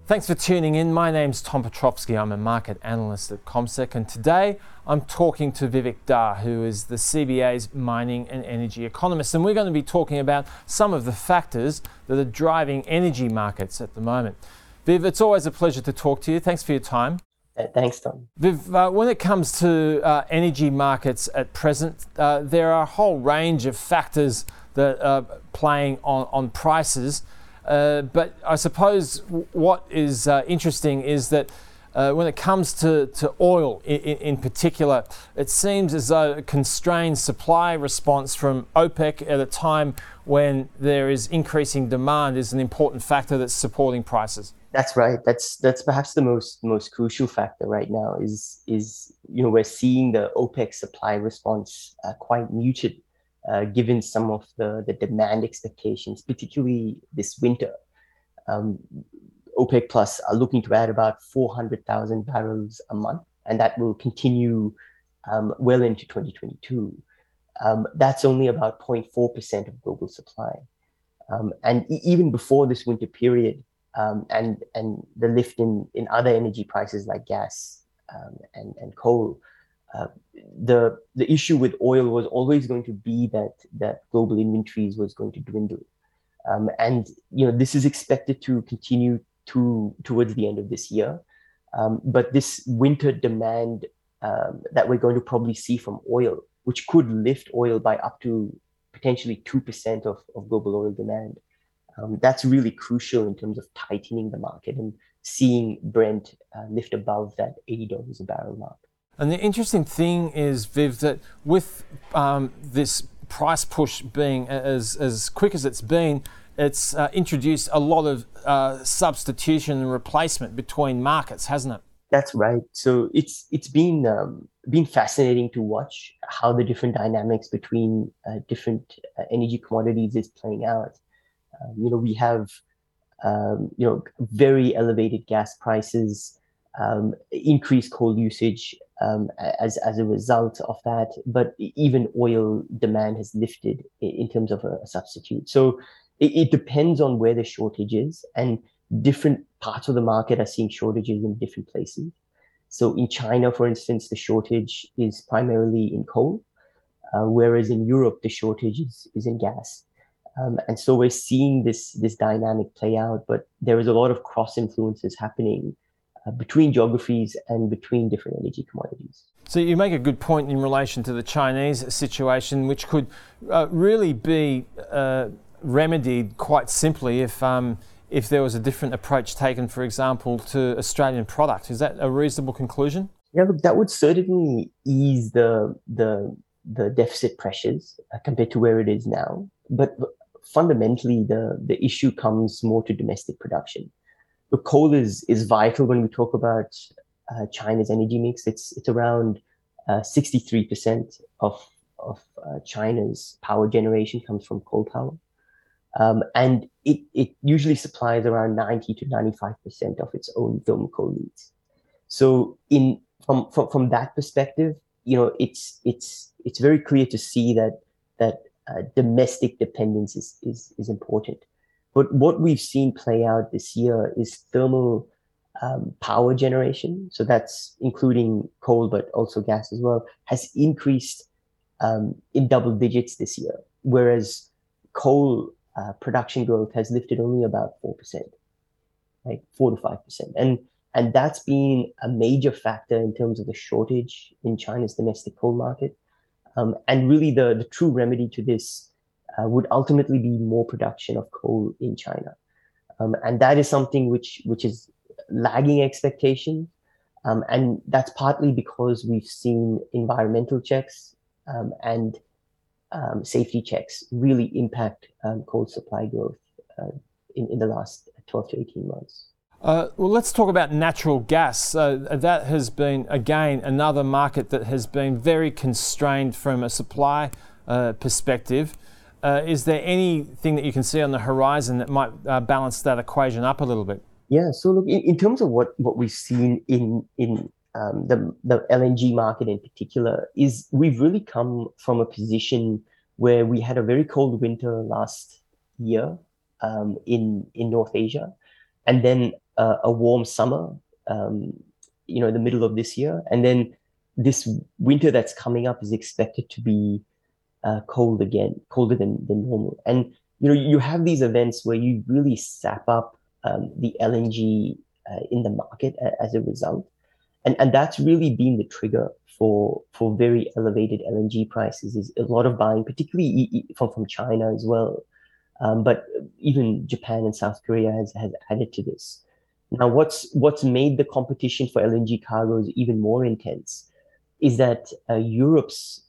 Thanks for tuning in. My name's Tom Petrovsky. I'm a market analyst at CommSec, and today I'm talking to Vivek Dhar, who is the CBA's mining and energy economist, and we're going to be talking about some of the factors that are driving energy markets at the moment. Viv, it's always a pleasure to talk to you. Thanks for your time. Thanks, Tom. Viv, when it comes to energy markets at present, there are a whole range of factors that are playing on prices. But I suppose what is interesting is that when it comes to oil in particular, it seems as though a constrained supply response from OPEC at a time when there is increasing demand is an important factor that's supporting prices. That's right. That's perhaps the most crucial factor right now is we're seeing the OPEC supply response quite muted. Given some of the demand expectations, particularly this winter. OPEC Plus are looking to add about 400,000 barrels a month, and that will continue well into 2022. That's only about 0.4% of global supply. And even before this winter period, and the lift in other energy prices like gas and coal, the issue with oil was always going to be that global inventories was going to dwindle, and this is expected to continue towards the end of this year. But this winter demand that we're going to probably see from oil, which could lift oil by up to potentially 2% of global oil demand, that's really crucial in terms of tightening the market and seeing Brent lift above that $80 a barrel mark. And the interesting thing is, Viv, that with this price push being as quick as it's been, it's introduced a lot of substitution and replacement between markets, hasn't it? That's right. So it's been fascinating to watch how the different dynamics between different energy commodities is playing out. We have very elevated gas prices, increased coal usage as a result of that, but even oil demand has lifted in terms of a substitute. So it depends on where the shortage is, and different parts of the market are seeing shortages in different places. So in China, for instance, the shortage is primarily in coal, whereas in Europe, the shortage is in gas. And so we're seeing this dynamic play out, but there is a lot of cross influences happening between geographies and between different energy commodities. So you make a good point in relation to the Chinese situation, which could really be remedied quite simply if there was a different approach taken, for example, to Australian product. Is that a reasonable conclusion? Yeah, look, that would certainly ease the deficit pressures compared to where it is now. But fundamentally, the issue comes more to domestic production. The coal is vital when we talk about China's energy mix. It's around 63% of China's power generation comes from coal power, and it usually supplies around 90 to 95% of its own thermal coal needs. So from that perspective, it's very clear to see that domestic dependence is important. But what we've seen play out this year is thermal power generation, so that's including coal, but also gas as well, has increased in double digits this year, whereas coal production growth has lifted only about 4%, like 4 to 5%. And that's been a major factor in terms of the shortage in China's domestic coal market. And really the true remedy to this would ultimately be more production of coal in China. And that is something which is lagging expectations. And that's partly because we've seen environmental checks and safety checks really impact coal supply growth in the last 12 to 18 months. Well, let's talk about natural gas. That has been, again, another market that has been very constrained from a supply perspective. Is there anything that you can see on the horizon that might balance that equation up a little bit? Yeah, so look, in terms of what we've seen in the LNG market in particular, is we've really come from a position where we had a very cold winter last year in North Asia, and then a warm summer, in the middle of this year, and then this winter that's coming up is expected to be cold again, colder than normal. And you have these events where you really sap up the LNG in the market as a result, and that's really been the trigger for very elevated LNG prices. Is a lot of buying, particularly from China as well, but even Japan and South Korea has added to this. Now, what's made the competition for LNG cargoes even more intense is that Europe's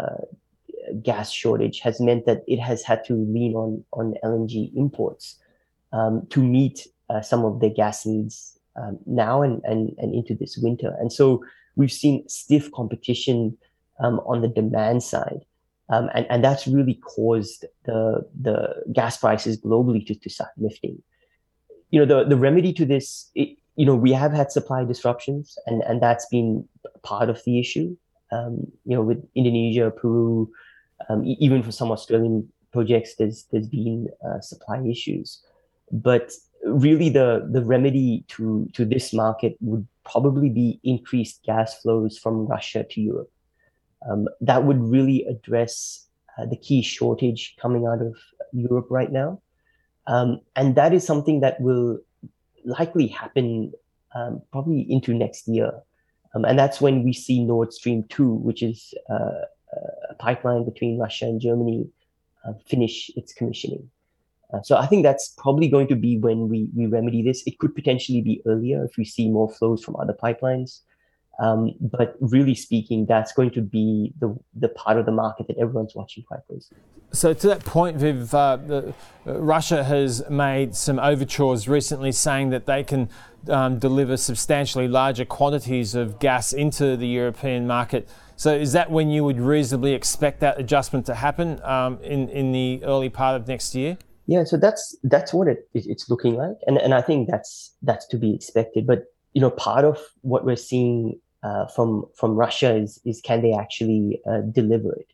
gas shortage has meant that it has had to lean on LNG imports to meet some of their gas needs now and into this winter. And so we've seen stiff competition on the demand side. And that's really caused the gas prices globally to start lifting. The remedy to this, we have had supply disruptions, and that's been part of the issue. With Indonesia, Peru, even for some Australian projects, there's been supply issues. But really, the remedy to this market would probably be increased gas flows from Russia to Europe. That would really address the key shortage coming out of Europe right now. And that is something that will likely happen probably into next year. And that's when we see Nord Stream 2, which is a pipeline between Russia and Germany, finish its commissioning. So I think that's probably going to be when we remedy this. It could potentially be earlier if we see more flows from other pipelines. But really speaking, that's going to be the part of the market that everyone's watching quite closely. So to that point, Viv, Russia has made some overtures recently saying that they can deliver substantially larger quantities of gas into the European market. So is that when you would reasonably expect that adjustment to happen in the early part of next year? Yeah, so that's what it's looking like, and I think that's to be expected. But part of what we're seeing from Russia is can they actually deliver it?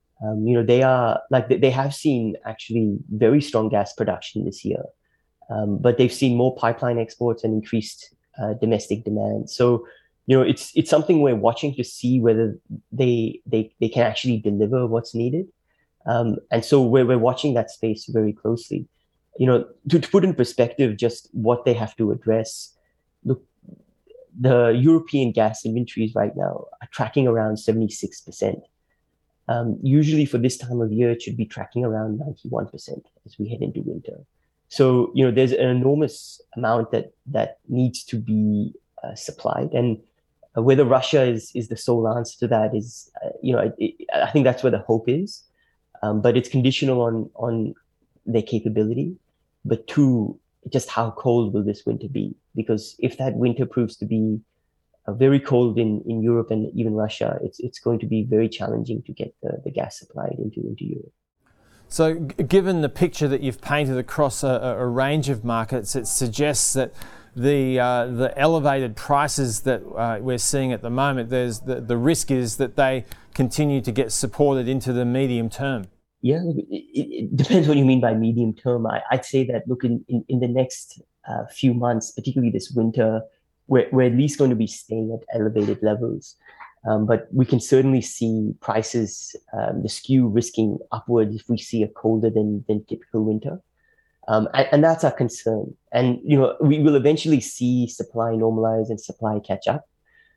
They have seen actually very strong gas production this year, but they've seen more pipeline exports and increased domestic demand. So it's something we're watching to see whether they can actually deliver what's needed. And so we're watching that space very closely. To put in perspective just what they have to address, look, the European gas inventories right now are tracking around 76%. Usually for this time of year, it should be tracking around 91% as we head into winter. So, there's an enormous amount that needs to be supplied. And whether Russia is the sole answer to that is, I think that's where the hope is. But it's conditional on their capability. But two, just how cold will this winter be? Because if that winter proves to be very cold in Europe and even Russia, it's going to be very challenging to get the gas supplied into Europe. So given the picture that you've painted across a range of markets, it suggests that the elevated prices that we're seeing at the moment, there's the risk is that they continue to get supported into the medium term. Yeah, it depends what you mean by medium term. I'd say that, look, in the next few months, particularly this winter, we're at least going to be staying at elevated levels. But we can certainly see prices, the skew risking upwards if we see a colder than typical winter. And that's our concern. And, we will eventually see supply normalize and supply catch up.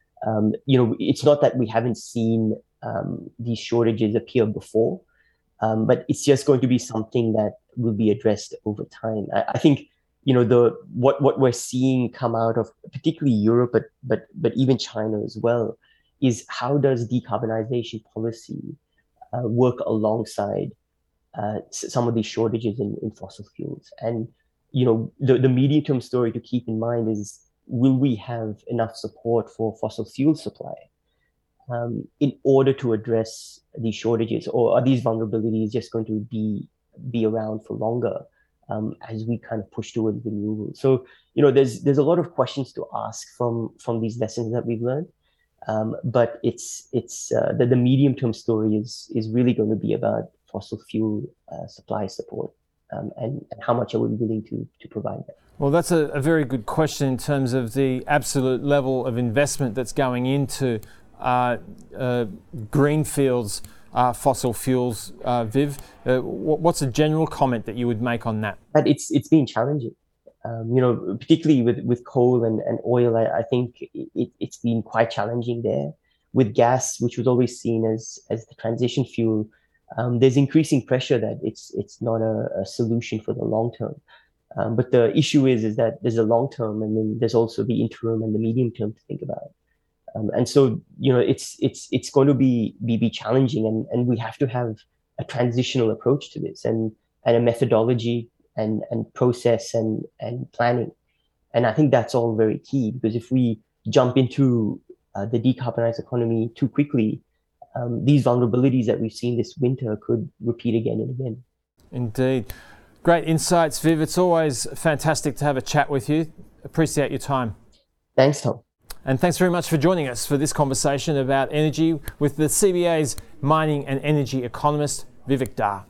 It's not that we haven't seen these shortages appear before, but it's just going to be something that will be addressed over time. I think, what we're seeing come out of particularly Europe, but even China as well, is how does decarbonization policy work alongside some of these shortages in fossil fuels? And the medium-term story to keep in mind is, will we have enough support for fossil fuel supply in order to address these shortages, or are these vulnerabilities just going to be around for longer as we kind of push towards renewables? So there's a lot of questions to ask from these lessons that we've learned. But it's the medium-term story is really going to be about fossil fuel supply support, and how much are we willing to provide that. Well, that's a very good question in terms of the absolute level of investment that's going into greenfields, fossil fuels. Viv, what's a general comment that you would make on that? But it's been challenging. Particularly with coal and oil, I think it's been quite challenging there. With gas, which was always seen as the transition fuel, there's increasing pressure that it's not a solution for the long term. But the issue is that there's a long term, and then there's also the interim and the medium term to think about. And so it's going to be challenging, and we have to have a transitional approach to this, and a methodology and process and planning. And I think that's all very key, because if we jump into the decarbonized economy too quickly, these vulnerabilities that we've seen this winter could repeat again and again. Indeed. Great insights, Viv. It's always fantastic to have a chat with you. Appreciate your time. Thanks, Tom. And thanks very much for joining us for this conversation about energy with the CBA's mining and energy economist, Vivek Dhar.